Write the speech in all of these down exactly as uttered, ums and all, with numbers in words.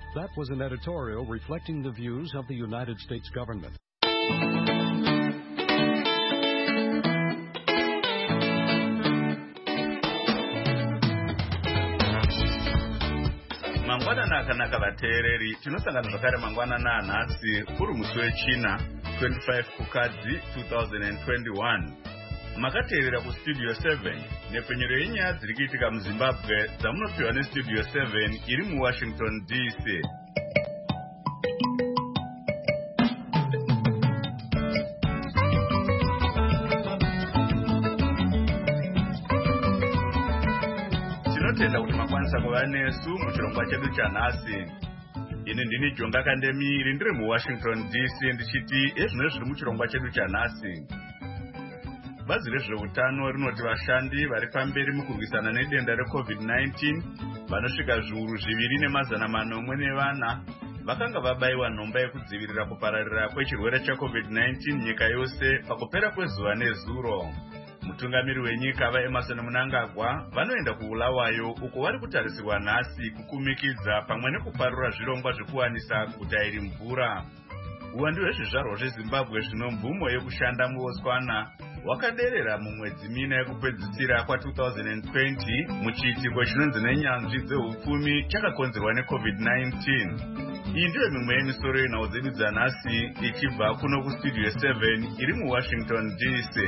That was an editorial reflecting the views of the United States government. Mangwana nakanaka vateereri tinosangana zvakare mangwana nanhasi kuri musi wechina twenty-five kukadzi twenty twenty-one. Makateerera kustudio seven nepfenyero yenyaya dziri kuitika muZimbabwe dzamunopiwa nestudio seven iri muWashington D C. Tinotenda kuti makwanisa kuva nesu muchirongwa chedu chanhasi. Ini ndini Jonga Kandemiri ndiri muWashington D C ndichiti ezvino zviri muchirongwa chedu chanhasi. Bazi rezveutano rinoti vashandi vari pamberi mukurwisana nedenda reCovid nineteen vanosvika zviuru zviviri nemazana manomwe nevana vakanga vabaiwa nhomba yekudzivirira kupararira kwechirwere cheCovid nineteen nyika yose pakupera kwezuva nezuro. Mutungamiri wenyika vaEmerson Mnangagwa vanoenda kuBulawayo uko vari kutarisirwa nhasi kukumikidza pamwe nekuparura zvirongwa zvekuwanisa guta iri mvura. Uwandu hwezvizvarwa zveZimbabwe zvino mvumo yekushanda muBotswana wakaderera mumwedzi mina yekupedzisira kwa-twenty twenty muchiitiko chinonzi nenyanzvi dzehupfumi chakakonzerwa neCovid nineteen. Iyi ndiyo mimwe yemisoro yenhau dzedu dzanhasi ichibva kuno kustudio seven iri muWashington D C.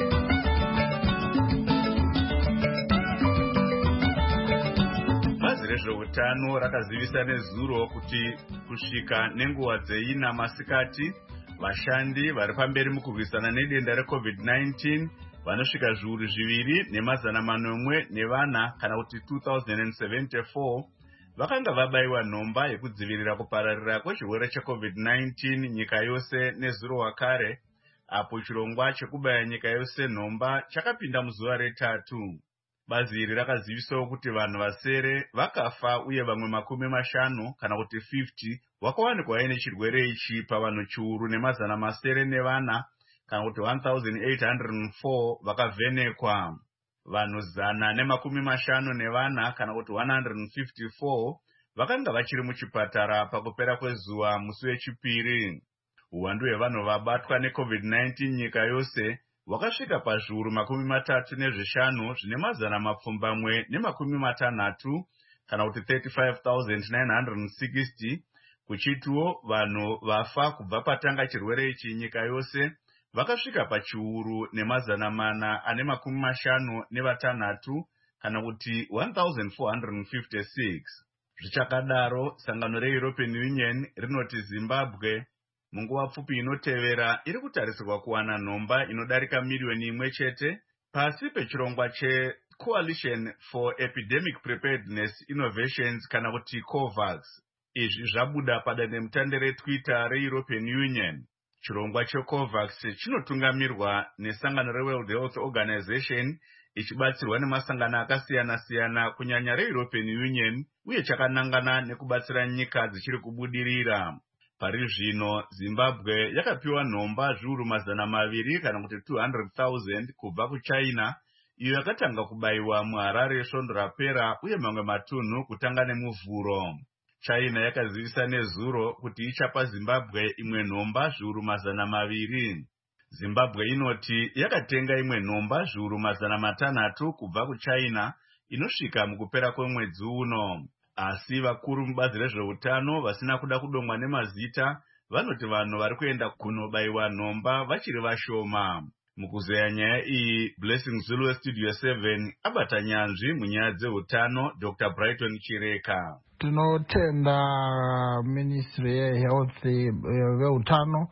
Bazi rezveutano rakazivisa nezuro kuti kusvika nenguva dzeina masikati vashandi vari pamberi mukurwisana nedenda reCovid nineteen vanosvika zviuru zviviri nemazana manomwe nevana kana kuti two thousand seventy-four vakanga vabaiwa nhomba yekudzivirira kupararira kwechirwere cheCovid nineteen nyika yose nezuro wakare, apo chirongwa chekubaya nyika yose nhomba chakapinda muzuva retatu. Bazi iri rakazivisawo kuti vanhu vasere vakafa uye vamwe makumi mashanu kana kuti fifty vakawanikwa vaine chirwere ichi pavanhu chiuru nemazana masere nevana kana kuti one thousand eight hundred four vakavhenekwa. Vanhu zana nemakumi mashanu nevana kana kuti one hundred fifty-four vakanga vachiri muchipatara pakupera kwezuva musi wechipiri. Uwandu hwevanhu vabatwa neCovid nineteen nyika yose wakasvika pazviuru makumi matatu nezvishanu zvine mazana mapfumbamwe nemakumi matanhatu kana kuti thirty-five thousand nine hundred sixty, kuchitiwo vanhu vafa kubva patanga chirwere ichi nyika yose vakasvika pachiuru nemazana mana ane makumi mashanu nevatanhatu kana kuti one thousand four hundred fifty-six. Zvichakadaro, sangano reEuropean Union rinoti Zimbabwe munguva pfupi inotevera iri kutarisirwa kuwana nhomba inodarika miriyoni imwe chete pasi pechirongwa cheCoalition for Epidemic Preparedness Innovations kana kuti COVAX. Izvi zvabuda padandemutande reTwitter reEuropean Union. Chirongwa cheCOVAX chinotungamirwa nesangano reWorld Health Organization ichibatsirwa nemasangano akasiyana-siyana kunyanya reEuropean Union uye chakanangana nekubatsira nyika dzichiri kubudirira. Pari zvino Zimbabwe yakapiwa nhomba zviuru mazana maviri kana kuti two hundred thousand kubva kuChina iyo yakatanga kubaiwa muHarare svondo rapera uye mamwe matunhu kutanga nemuvhuro. China yakazivisa nezuro kuti ichapa Zimbabwe imwe nhomba zviuru mazana maviri. Zimbabwe inoti yakatenga imwe nhomba zviuru mazana matanhatu kubva kuChina inosvika mukupera kwemwedzi uno. Asi vakuru mubazi rezveutano vasina kuda kudomwa nemazita vanoti vanhu vari kuenda kunobaiwa nhomba vachiri vashoma. Mukuzeya nyaya iyi, Blessing Zulu weStudio seven abata nyanzvi munyaya dzeutano Doctor Brighton Chireka. Tinotenda Ministry yeHealth veutano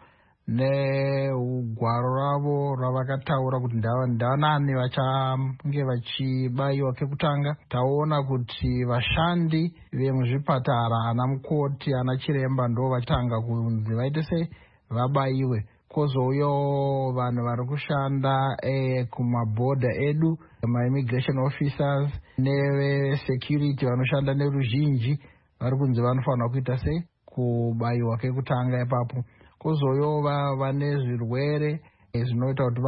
neugwaro ravo ravakataura kuti ndavanani vachange vachibaiwa kekutanga. Taona kuti vashandi vemuzvipatara, ana mukoti, ana chiremba ndo vatanga kunzi vaite sei vabaiwe. Kozouyo vanhu vari kushanda eh, kumabhodha edu, ma-immigration officers neve-security vanoshanda neruzhinji vari kunzi vanofanira kuita sei kubaiwa kekutanga ipapo. Kozouyo vane zvirwere zvinoita kuti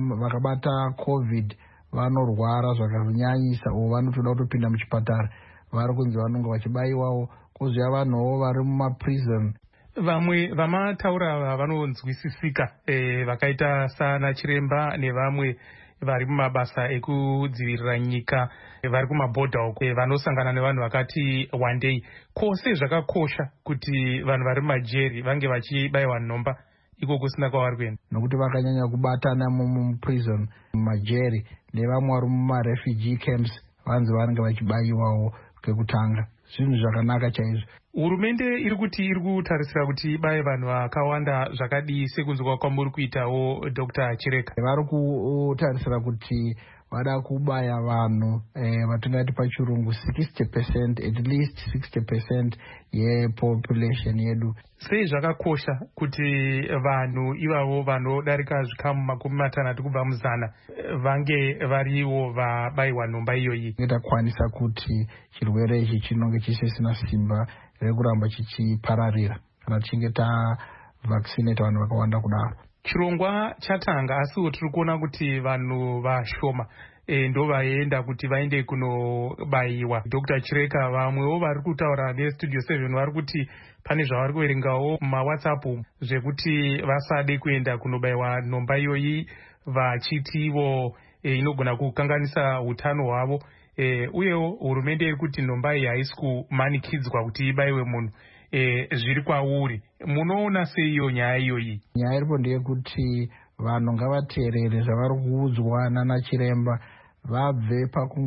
vakabata COVID vanorwara zvakanyanyisa uvo vanotoda kutopinda muchipatara vari kunzi vanonge vachibayiwawo, kozouya vanhuwo vari mumaprison. Vamwe vamataura ava vanonzwisisika e, vakaita sana Chiremba nevamwe vari mumabasa ekudzivirira nyika vari kumabhodha uko e, vanosangana nevanhu vakati one day. Kose zvakakosha kuti vanhu vari mumajeri vange vachibayiwa nhomba iko kusina kwavari kuenda, nokuti vakanyanya kubatana muprison mumajeri nevamwe vari mumarefugee camps vanzi vanenge vachibayiwawo kwekutanga. Zvinhu zvakanaka chaizvo. Hurumende iri kuti iri kutarisira kuti ibaye vanhu vakawanda zvakadii sekunzwa kwamuri kuitawo Doctor Chireka? Vari kutarisira kuti vada kubaya vanhu eh, vatingati pachirungu sixty percent, at least sixty percent yepopulation yedu. Sei zvakakosha kuti vanhu ivavo vanodarika zvikamu makumi matanhatu kubva muzana vange variwo vabayiwa nhomba iyoyi? Takwanisa kuti chirwere ichi chinonge chisisina simba rekuramba chichipararira kana tichinge tavaccinate vanhu vakawanda kudaro. Chirongwa chatanga asiwo tiri kuona kuti vanhu vashoma e, ndo vaenda kuti vaende kunobayiwa. Doctor Chireka, vamwewo vari kutaura nestudio seven vari kuti pane zvavari kuverengawo mumawhatsapp zvekuti vasade kuenda kunobayiwa nhomba iyoyi vachitiwo e, inogona kukanganisa utano hwavo. E, uyewo hurumende iri kuti nhomba iyi haisi kumanikidzwa kuti ibayiwe munhu. E, zviri kwauri, munoona seiyo nyaya iyoyi? Nyaya iripo ndeyekuti vanhu ngavateerere zvavari kuudzwa nana Chiremba, vabve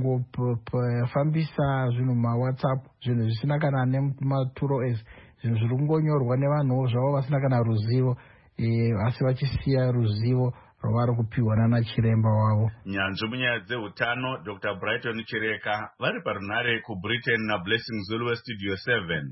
pakungofambisa zvinhu mumawhatsapp, zvinhu zvisina kana nematuro ezi, zvinhu zviri kungonyorwa nevanhuwo zvavo vasina kana ruzivo, e, asi vachisiya ruzivo rwavari kupiwa nana Chiremba wavo. Nyanzvi munyaya dzeutano Doctor Brighton Chireka vari parunare kuBritain naBlessing Zulu weStudio seven.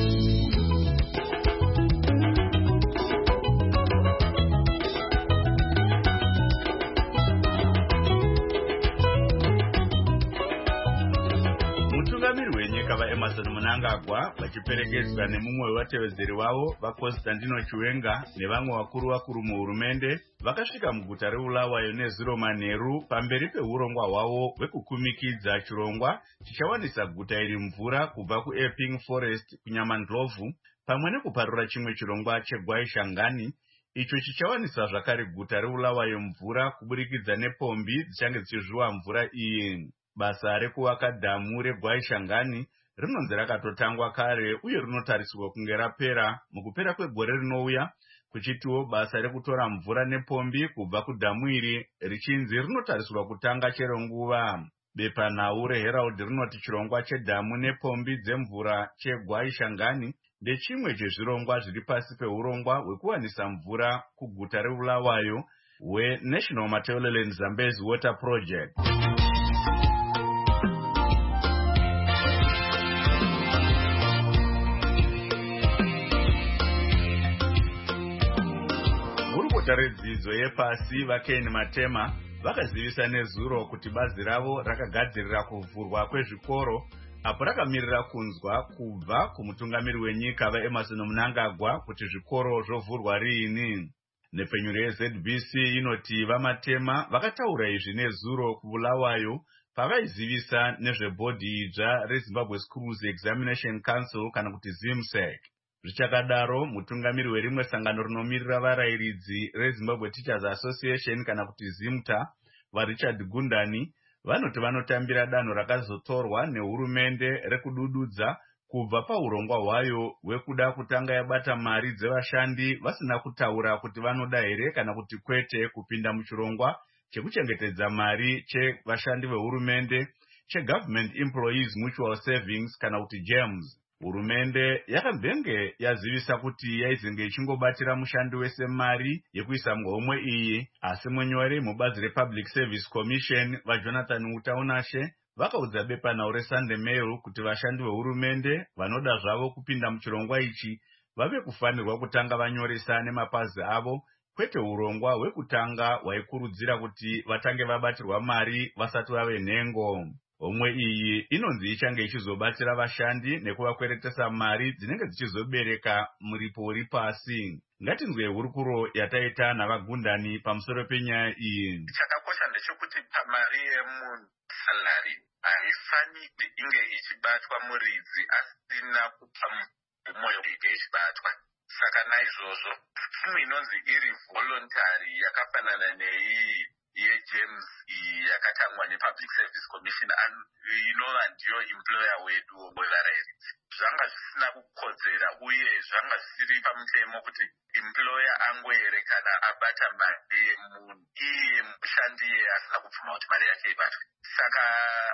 Mutungamiri wenyika vaEmerson Mnangagwa vachiperekedzwa nemumwe wevatevedzeri vavo vaConstantino Chiwenga nevamwe vakuru vakuru muhurumende vakasvika muguta reBulawayo nezuro manheru pamberi peurongwa hwavo hwekukumikidza chirongwa chichawanisa guta iri mvura kubva kuEpping Forest kuNyamandlovu, pamwe nekuparura chimwe chirongwa cheGwaishangani icho chichawanisa zvakare guta reBulawayo mvura kuburikidza nepombi dzichange dzichizviwa mvura iyi. Basa rekuvaka dhamu reGwaishangani rinonzi rakatotangwa kare uye rinotarisirwa kunge rapera mukupera kwegore rinouya, kuchitiwo basa rekutora mvura nepombi kubva kudhamu iri richinzi rinotarisirwa kutanga chero nguva. Bepanhau reHerald rinoti chirongwa chedhamu nepombi dzemvura cheGwaishangani ndechimwe chezvirongwa zviri pasi peurongwa hwekuwanisa mvura kuguta reBulawayo hweNational Matabeleland Zambezi Water Project. Guta redzidzo yepasi vaKen Matema vakazivisa nezuro kuti bazi ravo rakagadzirira kuvhurwa kwezvikoro apo rakamirira kunzwa kubva kumutungamiri wenyika vaEmerson Mnangagwa kuti zvikoro zvovhurwa riini. Nepfenyuro yeZ B C inoti vaMatema vakataura izvi nezuro kuBulawayo pavaizivisa nezvebhodhi idzva reZimbabwe Schools Examination Council kana kuti ZIMSEC. Zvichakadaro, mutungamiri werimwe sangano rinomirira varayiridzi reZimbabwe Teachers Association kana kuti ZIMTA vaRichard Gundani vanoti vanotambira danho rakazotorwa nehurumende rekudududza kubva paurongwa hwayo hwekuda kutanga yabata mari dzevashandi vasina kutaura kuti vanoda here kana kuti kwete kupinda muchirongwa chekuchengetedza mari chevashandi vehurumende cheGovernment Employees Mutual Savings kana kuti GEMS. Hurumende yakambenge yazivisa kuti yaizenge ichingobatira mushandi wese mari yekuisa muhomwe iyi, asi munyori mubazi rePublic Service Commission vaJonathan Utaunashe vakaudza bepanhau reSunday Mail kuti vashandi vehurumende vanoda zvavo kupinda muchirongwa ichi vave kufanirwa kutanga vanyoresa nemapazi avo, kwete urongwa hwekutanga hwaikurudzira kuti vatange vabatirwa mari vasati vave nhengo. Homwe iyi inonzi ichange ichizobatsira vashandi nekuvakweretesa mari dzinenge dzichizobereka muripo uri pasi. Ngatinzwe hurukuro yataita navaGundani pamusoro penyaya iyi. Chakakosha ndechekuti pamari yemunhu salary haifaniri inge ichibatwa muridzi asina kupa mvumo yokuti ichibatwa. Saka naizvozvo skimu inonzi iri voluntary yakafanana nei yejames iyi yakatangwa nepublic service commission inova ndiyo employer wedu wevarayiridzi, zvanga zvisina kukodzera uye zvanga zvisiri pamutemo kuti employer angoerekana abata mari yemunhu iye mushandi iye asina kupfuma kuti mari yake ibatwe. Saka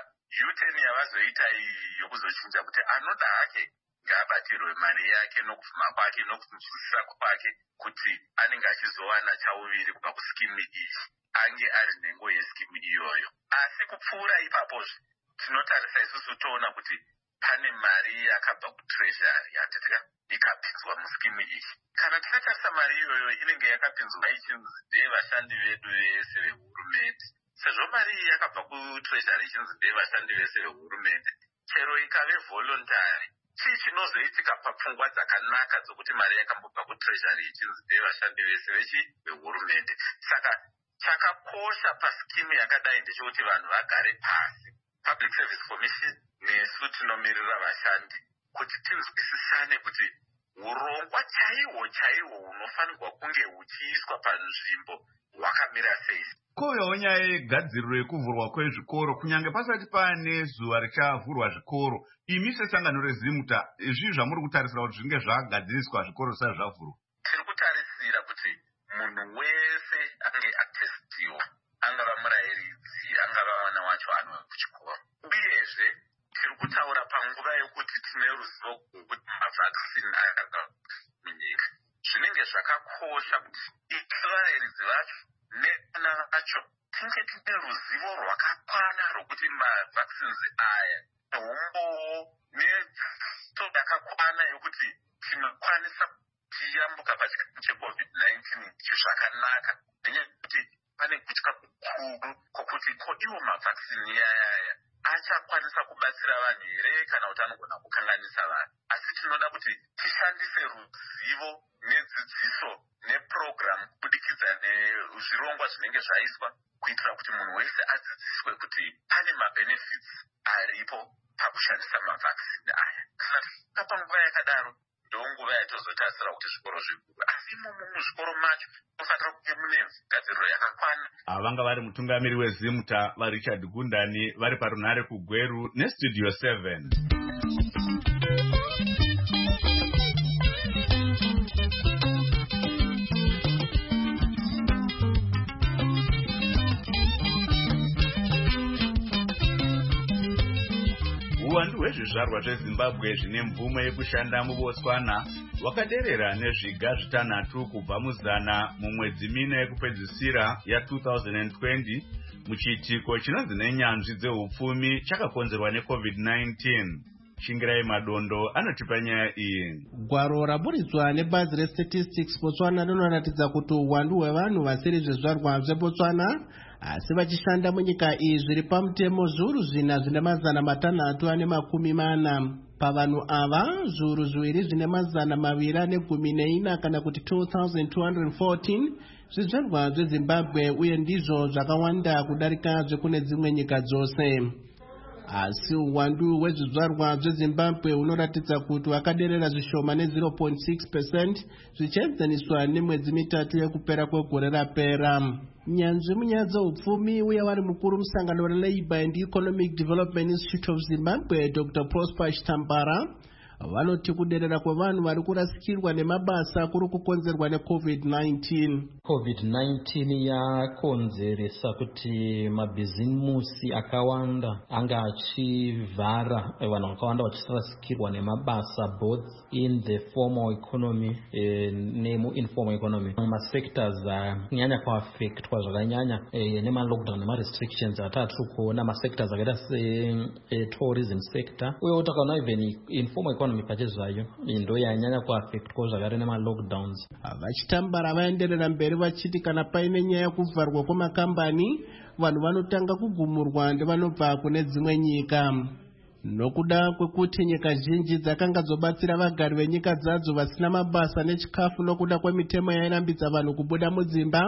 uten yavazoita iyi yokuzochinja kuti anoda hake ngabatirwe mari yake nokufuma kwake nokunzwisisa kwake kuti anenge achizowana chauviri kubva kuskimu iyi ange ari nhengo yeskimu iyoyo. Asi kupfuura ipapozve tinotarisa isusu toona kuti pane mari yakabva kutreasury yatiti ikapinzwa muskimu iyi. Kana tinotarisa mari iyoyo inenge yakapinzwa ichinzi ndeyevashandi vedu vese vehurumende. Sezvo mari iyi yakabva kutreasury ichinzi ndeyevashandi vese vehurumende, chero ikave voluntary, chii chinozoitika papfungwa dzakanaka dzokuti mari yakambobva kutreasury ichinzi ndeyevashandi vese vechi vehurumende? Saka chakakosha paskimu yakadai ndechekuti vanhu vagare pasi, public service commission nesu tinomirira vashandi, kuti tinzwisisane kuti urongwa chaihwo chaihwo hunofanirwa kunge huchiiswa panzvimbo hwakamira sei. Kouyawo nyaya yegadziriro yekuvhurwa kwezvikoro kunyange pasati paane zuva richavhurwa zvikoro. Imi sesangano reZimuta, izvi zvamuri kutarisira kuti zvinge zvagadziriswa zvikoro zvisati zvavhurwa? Tiri kutarisira kuti munhu wese ange atestiwa, angava murayiridzi, angava mwana wacho anouya kuchikoro. Uyezve tiri kutaura panguva yokuti tine ruzivo rwokuti mavhakisini ayaka munyika. Zvinenge zvakakosha kuti varayiridzi vacho nevana vacho tinge tine ruzivo rwakakwana rwokuti mavhakisini aya neumbowo nedzidzo yakakwana yokuti tinokwanisa tiyambuka pachikati checovid nineteen chizvakanaka, nenyaya yekuti pane kutya kukuru kwokuti ko iwo mavhakisini yayaya achakwanisa kubatsira vanhu here kana kuti anogona kukanganisa vanhu. Asi tinoda kuti tishandise ruzivo nedzidziso neprogramu kubudikidza nezvirongwa zvinenge zvaiswa kuitira kuti munhu wese adzidziswe kuti pane mabenefits aripo pakushandisa mavhakisini aya. Kana panguva yakadaro ndonguva yatozotarisira kuti zvikoro zvikuru, asi imomo muzvikoro macho munofanira kunge mune gadziriro yakakwana. Ava vanga vari mutungamiri weZimuta vaRichard Gundani vari parunhare kuGweru nestudio seven. Uwandu hwezvizvarwa zveZimbabwe zvine mvumo yekushanda muBotswana hwakaderera nezviga zvitanhatu kubva muzana mumwedzi mina yekupedzisira ya-twenty twenty muchiitiko chinonzi nenyanzvi dzeupfumi chakakonzerwa necovid nineteen. Shingirai Madondo anotipa nyaya iyi. Gwaro raburidzwa nebazi reStatistics Botswana rinoratidza kuti uwandu hwevanhu vasiri zvizvarwa zveBotswana asi vachishanda munyika iyi zviri pamutemo zviuru zvina zvine mazana matanhatu ane makumi mana. Pavanhu ava zviuru zviviri zvine mazana maviri ane gumi neina kana kuti two thousand two hundred fourteen zvizvarwa zveZimbabwe, uye ndizvo zvakawanda kudarika zvekune dzimwe nyika dzose. Asi uwandu hwezvizvarwa zveZimbabwe unoratidza kuti hwakaderera zvishoma ne zero point six percent zvichienzaniswa nemwedzi mitatu yekupera kwegore rapera. Nyanzvi munyaya dzeupfumi uye vari mukuru musangano reLabour and Economic Development Institute of Zimbabwe Doctor Prosper Chitambara vanoti kuderera kwevanhu vari kurasikirwa nemabasa kuri kukonzerwa necovid nineteen. covid nineteen yakonzeresa kuti mabhizimusi akawanda anga achivhara, vanhu vakawanda vachirasikirwa nemabasa both in the formal economy eh, nemu-informal economy. Masectors anyanya kuaffectwa zvakanyanya eh, nema-lockdown nema-restrictions atatu kuona masectors akaita se-tourism sector, uye takaona even informal economy pachezvayo ndo yanyanya kuaffectwa zvakare nema-lockdowns. Vachitambara vaenderera mberi vachiti kana paine nyaya yekuvharwa kwemakambani vanhu vanotanga kugumurwa ndevanobva kune dzimwe nyika. nokuda kwekuti nyika zhinji dzakanga dzobatsira vagari venyika dzadzo vasina mabasa nechikafu nokuda kwemitemo yairambidza vanhu kubuda mudzimba.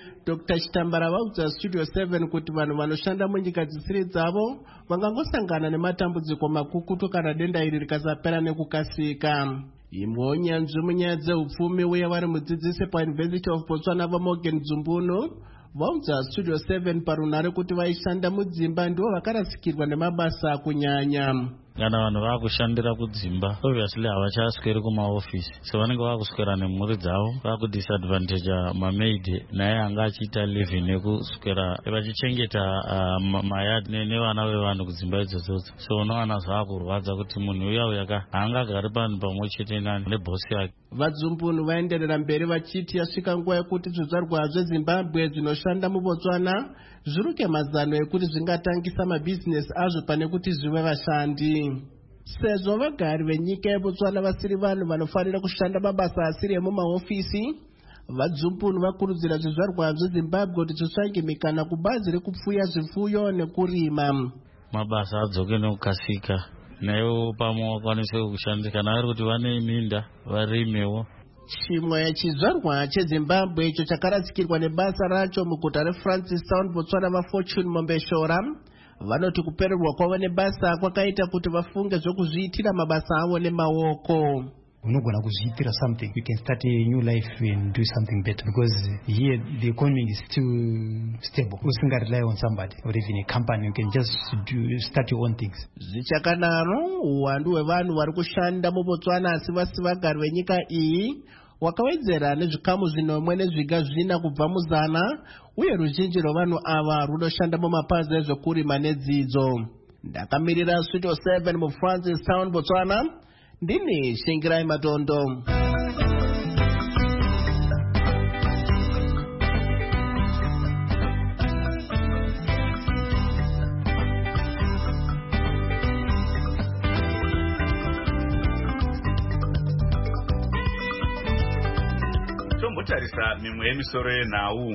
Dr Chitambara vaudza Studio seven kuti vanhu vanoshanda munyika dzisiri dzavo vangangosangana nematambudziko makukutu kana denda iri rikasapera nekukasika. Imwewo nyanzvi munyaya dzeupfumi uye vari mudzidzisi paUniversity of Botswana vaMorgan Dzumbuno vaudza Studio seven parunhare kuti vaishanda mudzimba ndivo vakarasikirwa nemabasa kunyanya. Kana vanhu vakushandira kudzimba obviously havachasweri kumaofisi, so vanenge vakuswera nemhuri dzavo, vakudisadvantage mamaid naye anga achiita living nekuswera vachichengeta uh, mayard nevana vevanhu kudzimba idzodzo. So unowana zvakurwadza kuti munhu uya uya haangagari panhu pamwe chete nani nebhosi yake. Vadzumbunu vaenderera mberi vachiti yasvika nguva yekuti zvizvarwa zveZimbabwe zvinoshanda muBotswana zviruke mazano ekuti zvingatangisa mabhizinesi azvo pane kuti zvive vashandi. Sezvo vagari venyika yeBotswana vasiri vanhu vanofanira kushanda mabasa asiri emumaofisi, vadzumbunu vakurudzira zvizvarwa zveZimbabwe kuti zvitsvange mikana kubazi rekupfuya zvifuyo nekurima. Mabasa adzoke nekukasika. Nayo pamwe wakwanise kushandisa kana vari kuti vane minda varimewo. Chimwe chizvarwa cheZimbabwe icho chakaratsikirwa nebasa racho muguta reFrancistown Botswana vaFortune Mombeshora vanoti kupererwa kwavo nebasa kwakaita kuti vafunge zvokuzviitira mabasa avo nemaoko. Unogona kuzviitira something, you can start a new life and do something better, because here the economy is too stable. Usinga rely on somebody or even a company, you can just do, start your own things. Zvichakanaro uwandu hwevanhu vari kushanda muBotswana asi vasi vagari venyika iyi wakawedzera nezvikamu zvinomwe nezviga zvina kubva muzana, uye ruzhinji rwavanhu ava runoshanda mumapazi ezvekurima nedzidzo. Ndakamirira Studio seven muFrancistown Botswana, ndini Shingirai Matondo. Tombotarisa mimwe yemisoro yenhau.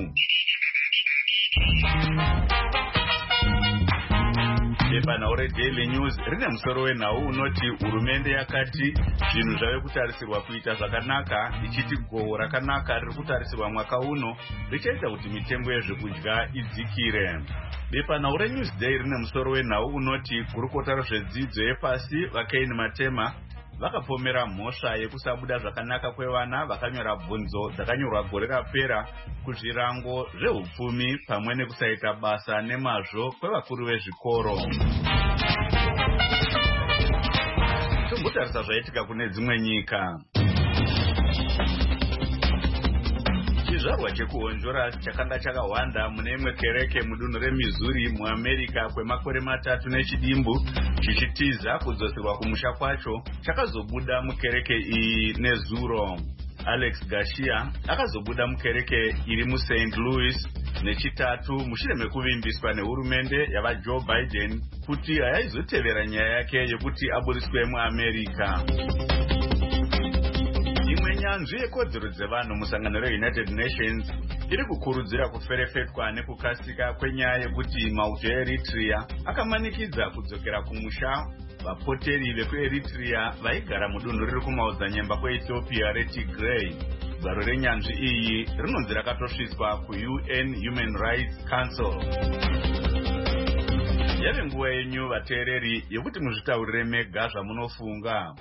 Bepanhau reDaily News rine musoro wenhau unoti hurumende yakati zvinhu zvave kutarisirwa kuita zvakanaka, ichiti gohwo rakanaka riri kutarisirwa mwaka uno richaita kuti mitengo yezvekudya idzikire. Bepanhau reNewsday rine musoro wenhau unoti gurukota rezvedzidzo yepasi vaKaini Matema vakapomera mhosva yekusabuda zvakanaka kwevana vakanyora bvunzo dzakanyorwa gore rapera kuzvirango zveupfumi pamwe nekusaita basa nemazvo kwevakuru vezvikoro. Tombotarisa zvaitika kune dzimwe nyika. Chizvarwa chekuhonjora chakanga chakawanda mune imwe kereke mudunhu reMissouri muAmerica kwemakore matatu nechidimbu chichitiza kudzoserwa kumusha kwacho chakazobuda mukereke iyi nezuro. Alex Garcia akazobuda mukereke iri muSaint Louis nechitatu mushure mekuvimbiswa nehurumende yavaJoe Biden kuti hayaizotevera nyaya yake yekuti aburiswe muAmerica. Imwe nyanzvi yekodzero dzevanhu musangano reUnited Nations iri kukurudzira kuferefetwa nekukasika kwenyaya yekuti mauto eEritrea akamanikidza kudzokera kumusha vapoteri vekuEritrea vaigara mudunhu riri kumaodzanyemba kweEthiopia reTigray. Gwaro renyanzvi iyi rinonzi rakatosviswa kuU N Human Rights Council. Yave nguva yenyu vateereri yekuti muzvitaurire mega zvamunofunga.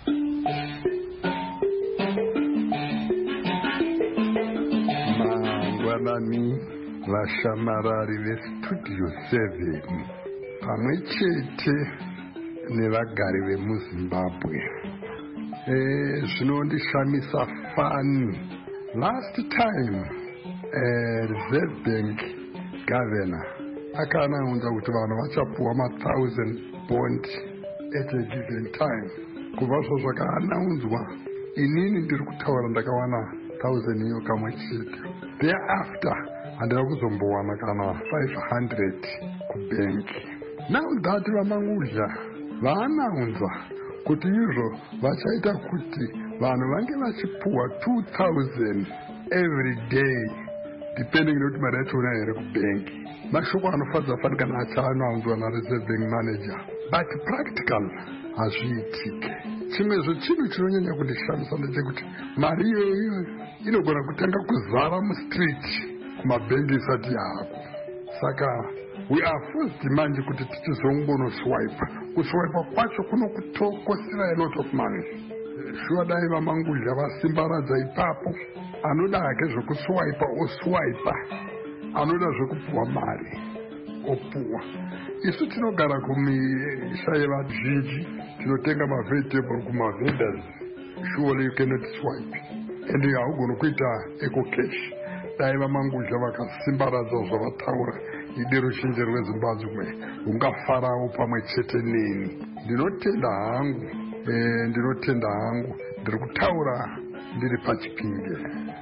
Mangwanani vashamarari veStudio seven pamwe chete nevagari vemuZimbabwe. Eh, zvinondishamisa fani. Last time eh, Reserve Bank governor akanaunza kuti vanhu vachapuwa ma thousand bond at a given time. Kubva zvakaanaunzwa inini ndiri kutaura ndakawana thousand iyo kamwe chete. Thereafter handina kuzombowana kana five hundred kubenki. Now that vamangudya vaanaunza kuti izvo vachaita kuti vanhu vange vachipuwa two thousand every day depending nekuti mari yachona here kubenki. Mashoko anofadza fani kana achaanounzwa naReserve Bank manager, but practical hazviitike. Chimwezvo chinhu chinonyanya kundishamisa ndechekuti mari iyoyo inogona kutanga kuzara mustriti kumabhengi isati yako. Saka we are forced manje kuti tichizongonoswipa. Kuswipa kwacho kunokutokosera a lot of money. Shuwa dai vamangudya vasimbaradza ipapo, anoda hake zvekuswipa oswipa, anoda zvekupuwa mari opuwa. Isu tinogara kumisha yevazhinji, tinotenga mavegetable kumavendors. Surely you cannot swipe. And haugoni kuita eco cash. Dai vamangudya vakasimbaradza zvavataura ide rushinji rweZimbabwe ungafarawo pamwe chete neni. Ndinotenda hangu, eh, ndinotenda hangu, ndiri kutaura ndiri paChipinge.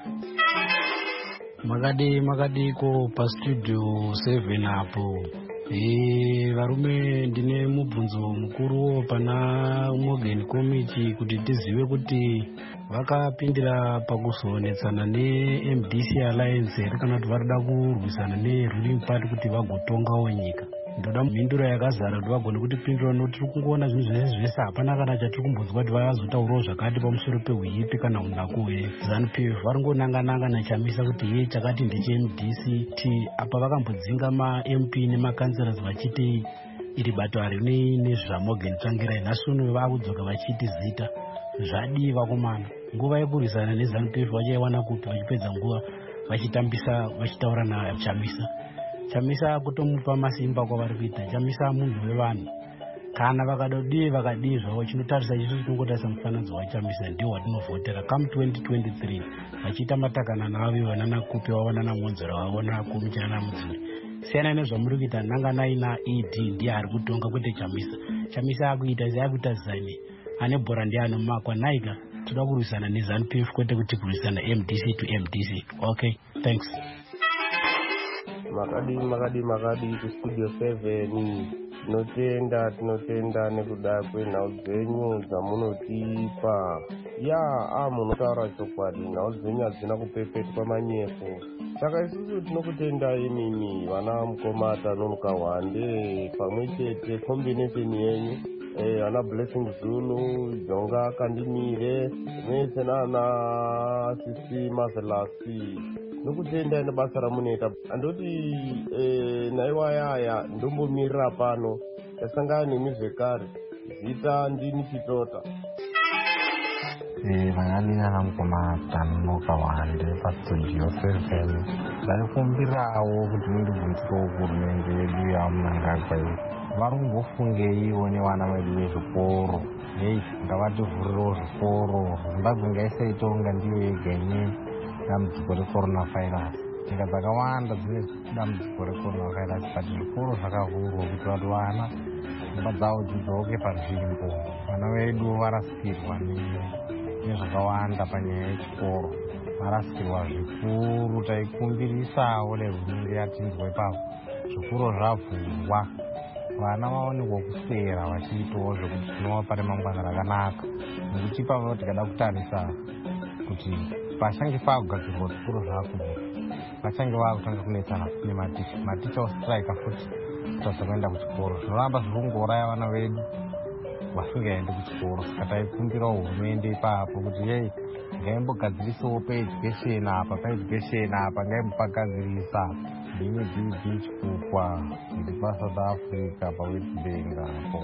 Makadi makadiko pastudio seven apo. Eh, varume ndine mubvunzo mukuru pana Morgan Committee kuti tizive kuti vakapindira pakuzoonetsana ne-M D C Alliance here kana kuti varida kurwisana ne-ruling party kuti vagotongawo nyika. Ndoda mhinduro yakazara kuti vagone kuti pindura noti tiri kungoona zvinhu zvese zvese hapana kana chatiri kumbonzwa kuti vakazotaurawo zvakati pamusoro pehuipi kana unako hweZANU-P F. Vari ngonanga-nanga nachamisa kuti ye chakati ndeche-M D C T apa vakambodzinga ma-M P nemakansellors vachiti iri bato harinei nezvaMorgan Tsvangirai. Nhasi uno vakudzoka vachiti zita zvadiva komana. Nguva yekurwisana neZANU-P F vachaiwana kuti vachipedza nguva vachitambisa vachitaura naChamisa. Chamisa kutomupa masimba kwavari kuita. Chamisa munhu wevanhu. Kana vakadodii vakadii zvavo chinotarisa isu tinongotarisa mufananidzo waChamisa ndiwo watinovhotera come twenty twenty-three vachiita matakana navo vanana Kupe wavanana Monzera waona kumuchana Mudzuri. Siyana nezvamuri kuita nanganai na-E D ndiye ari kutonga kwete Chamisa. Chamisa akuita seakuita zane ane bhora ndiye anomakwa naika toda kurwisana neZANU-P F kwete kuti kurwisana M D C to M D C. Okay, thanks. Makadi makadi makadi ku studio seven. Tinotenda tinotenda nekuda kwenhau dzenyu dzamunotipa. Ya amunotaura chokwadi, nhau dzenyu hadzina kupepetwa manyepo. Saka isusu tinokutendai imimi vana Mukomata nomuka Wande pamwe chete combination yenyu. Eh, ana Blessing Zulu, Jonga Kandimire, mese nana Sisi Mazelasi. Nokutenda nebasa ramunoita. Andoti eh, naiwa yaya ndombomirira pano tasangana nemi zvekare zita ndini Chitota. Eh, vanalina na Mukomata nomuka Wande pastudio seven. Darikumbirawo kuti mundibvunzirewo hurumende yedu yaMnangagwa iyi. Vari kumbofungeiwo nevana vedu vezvikoro. Hei, ngavativhurirewo zvikoro. Zimbabwe ngaisaitoronga ndiyo yega ine dambudziko reCoronavirus. Nyika dzakawanda dzine dambudziko reCoronavirus, but zvikoro zvakavhurwa kuti vantu vana dzimba dzavo dzidzoke panzvimbo. Vana vedu varasikirwa nezvakawanda panyaya yechikoro. Varasikirwa zvikuru. Taikumbirisawo nehurumende yatinzwa ipapo. Zvikoro zvavhurwa. Vana vaonekwa kuswera vachiitawo zvekuti zvinovapa remangwana rakanaka. Nekuti ipapo tikada kutarisa kuti pachange pakugadzirwa zvikoro zvakuvhurwa vachange vakutanga kunetsana nematicha. Maticha ostrike futi kutadza kuenda kuchikoro. Zvinoramba zviri kungouraya vana vedu vasingaendi kuchikoro. Saka taikumbirawo hurumende ipapo kuti yei ngaimbogadzirisawo paeducation apa paeducation apa ngaimbopagadzirisa. Ndine D B Chikukwa ndiri paSouth Africa paWitbank apo.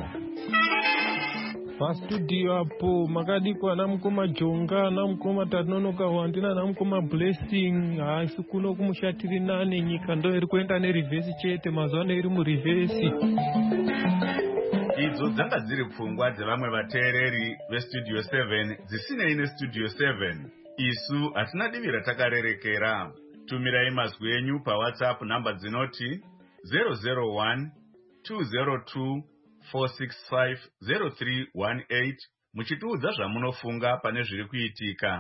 Pastudio apo makadiko ana Mukoma Jonga ana Mukoma Tanonoka Wande ana Mukoma Blessing. Asi kuno kumushatiri nane nyika ndo iri kuenda nereverse chete mazuva iri mureverse. Idzo dzanga dziri pfungwa dzevamwe vateereri vestudio seven dzisinei nestudio seven. Isu hatina divi ratakarerekera. Tumirai mazwi enyu paWhatsApp namba dzinoti zero zero one two zero two four six five zero three one eight muchitiudza zvamunofunga pane zviri kuitika.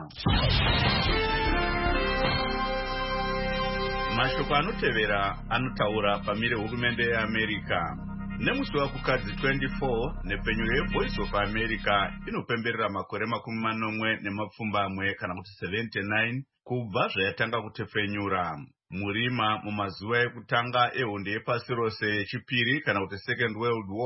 Mashoko anotevera anotaura pamire hurumende yeAmerica. Nemusi wakukadzi twenty-four nepenyu yeVoice of America inopemberera makore makumi manomwe nemapfumbamwe kana kuti seventy-nine kubva zvayatanga kutepfenyura. Murima mumazuva ekutanga ehondo yepasi rose yechipiri kana kuti Second World War,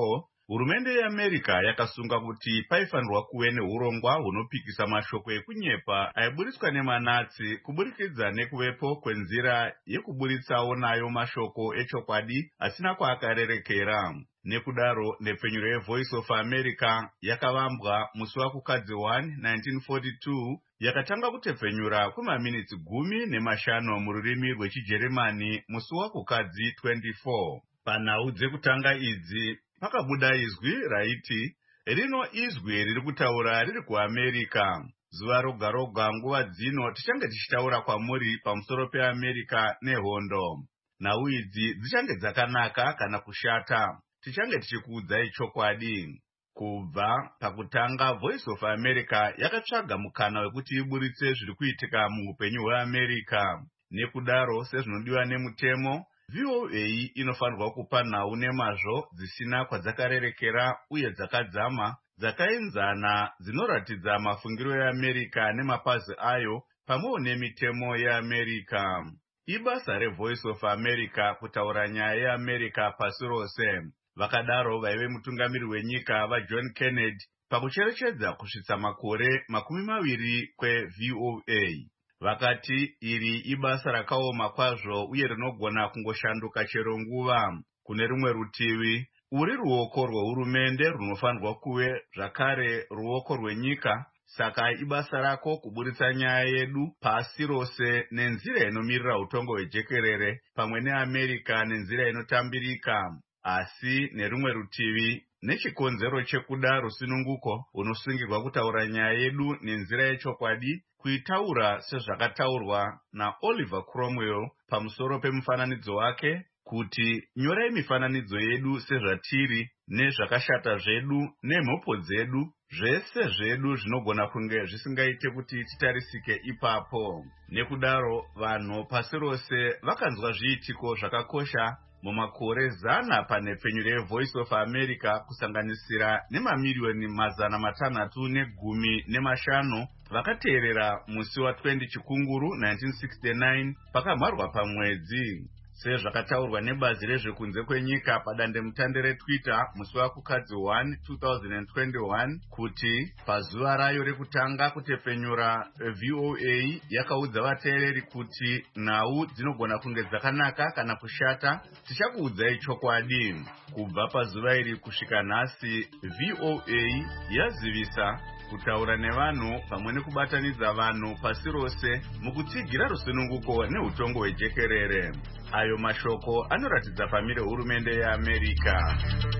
hurumende yeAmerica yakasunga kuti paifanirwa kuve neurongwa hunopikisa mashoko ekunyepa aiburitswa nemanatsi kuburikidza nekuvepo kwenzira yekuburitsawo nayo mashoko echokwadi asina kwaakarerekera. Nekudaro nepfenyuro yeVoice of America yakavambwa musi wakukadzi first nineteen forty-two yakatanga kutepfenyura kwemaminitsi gumi nemashanu mururimi rwechijeremani musi wakukadzi twenty-four. Panhau dzekutanga idzi pakabuda izwi raiti rino izwi riri kutaura riri kuAmerica. Zuva roga roga nguva dzino tichange tichitaura kwamuri pamusoro peAmerica nehondo. Nhau idzi dzichange dzakanaka kana kushata. Tichange tichikuudzai chokwadi. Kubva pakutanga Voice of America yakatsvaga mukana wekuti iburitse zviri kuitika muupenyu hweAmerica. Nekudaro sezvinodiwa nemutemo, V O A inofanirwa kupa nhau nemazvo dzisina kwadzakarerekera uye dzakadzama dzakaenzana dzinoratidza mafungiro eAmerica nemapazi ayo pamwewo nemitemo yeAmerica. Ibasa reVoice of America kutaura nyaya yeAmerica pasi rose. Vakadaro vaive mutungamiri wenyika vaJohn Kennedy pakucherechedza kusvitsa makore makumi maviri kweV O A. Vakati iri ibasa rakaoma kwazvo uye rinogona kungoshanduka chero nguva. Kune rumwe rutivi, uri ruoko rwehurumende runofanirwa kuve zvakare ruoko rwenyika, saka ibasa rako kuburitsa nyaya yedu pasi rose nenzira inomirira utongo hwejekerere pamwe neAmerica nenzira inotambirika. Asi nerumwe rutivi, nechikonzero chekuda rusununguko unosungirwa kutaura nyaya yedu nenzira yechokwadi, kuitaura sezvakataurwa naOliver Cromwell pamusoro pemufananidzo wake, kuti nyorai mifananidzo yedu sezvatiri, nezvakashata zvedu, nemhopo dzedu, zvese zvedu zvinogona kunge zvisingaite kuti titarisike ipapo. Nekudaro vanhu pasi rose vakanzwa zviitiko zvakakosha mumakore zana panepfenyuro yeVoice of America kusanganisira nemamiliyoni mazana matanhatu negumi nemashanu vakateerera musi wa20 chikunguru nineteen sixty-nine pakamharwa pamwedzi. Sezvakataurwa nebazi rezvekunze kwenyika padandemutande reTwitter musi wakukadzi first two thousand twenty-one kuti pazuva rayo rekutanga kutepfenyura V O A yakaudza vateereri kuti nhau dzinogona kunge dzakanaka kana kushata, tichakuudzai chokwadi. Kubva pazuva iri kusvika nhasi, V O A yazivisa kutaura nevanhu pamwe nekubatanidza vanhu pasi rose mukutsigira rusununguko neutongo hwejekerere. Ayo mashoko anoratidza pamire hurumende yeAmerica.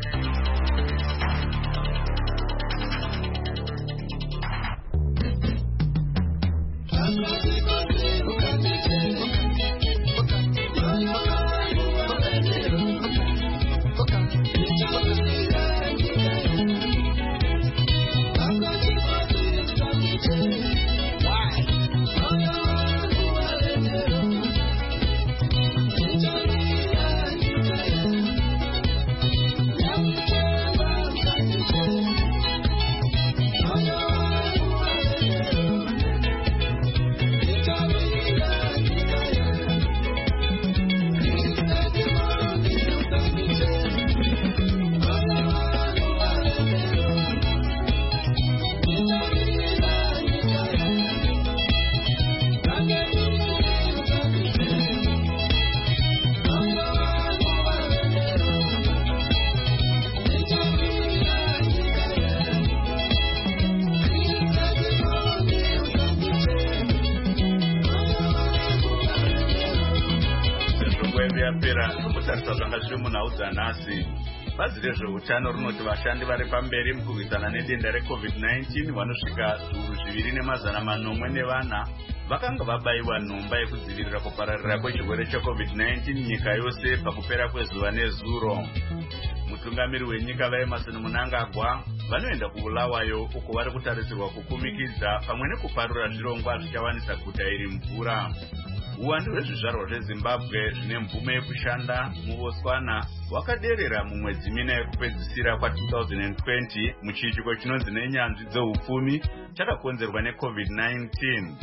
yapera nokutarisa zvanga zviri munhau dzanhasi. Bazi rezveutano rinoti vashandi vari pamberi mukurwisana nedenda reCovid nineteen vanosvika zviuru zviviri nemazana manomwe nevana vakanga vabayiwa nhomba yekudzivirira kupararira kwechirwere cheCovid nineteen nyika yose pakupera kwezuva nezuro. Mutungamiri wenyika vaEmerson Mnangagwa vanoenda kuBulawayo uko vari kutarisirwa kukumikidza pamwe nekuparura zvirongwa zvichawanisa guta iri mvura. Uwandu hwezvizvarwa zveZimbabwe zvine mvumo yekushanda muBotswana wakaderera mumwedzi mina yekupedzisira kwa-twenty twenty muchiitiko chinonzi nenyanzvi dzeupfumi chakakonzerwa neCovid nineteen.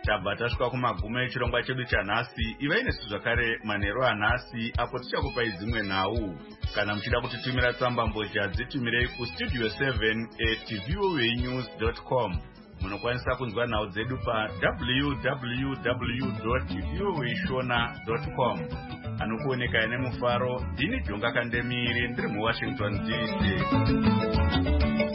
tabva tasvika kumagumo echirongwa chedu chanhasi. Ivai nesu zvakare manheru anhasi apo tichakupai dzimwe nhau. Kana muchida kutitumira tsamba mbozha dzitumirei kustudio seven at voanews dot com. Munokwanisa kunzwa nhau dzedu pa w w w dot voashona dot com. Anokuoneka ine mufaro, ndini Jonga Kandemiri ndiri muWashington D C.